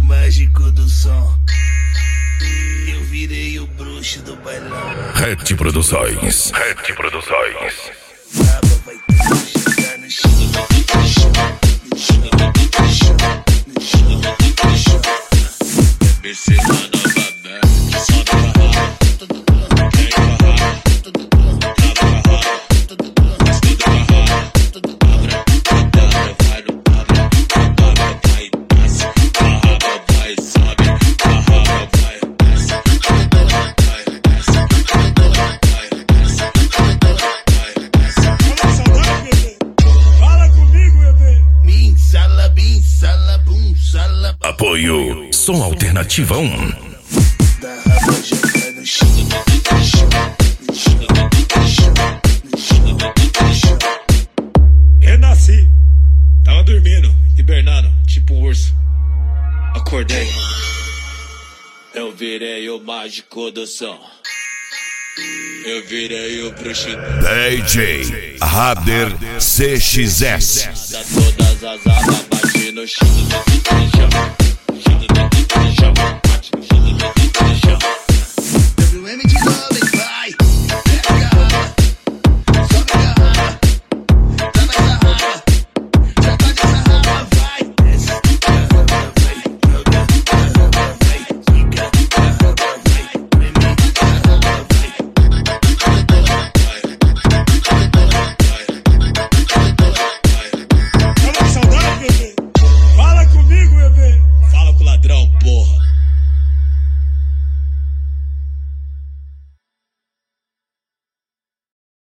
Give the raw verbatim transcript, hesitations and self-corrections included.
mágico do som. Eu virei o bruxo do bailão. Rap Produções. Rap Produções. Baba vai chegar no chão, no chão, no chão, no chão, no chão, no chão. B C lá na babé, sobe pra rala. Vem pra rala, trava pra rala. Estuda pra rala. Abra, cuidado, vai no abra. Abra, vai, desce. A raba vai, sobe. A raba vai, desce. Vai, desce. Vai, desce. Vai, desce. Fala comigo, bebê. Min, sala, bin, sala, bum, sala. Apoio Som Alternativa um. Da raba joga no chão, no chão, no chão, no chão, no chão, no chão. Renasci. Tava dormindo, hibernando, tipo um urso. Acordei. Eu virei o mágico do som. Eu virei o bruxo. D J Rader C X S. Da todas as abas bate no chão.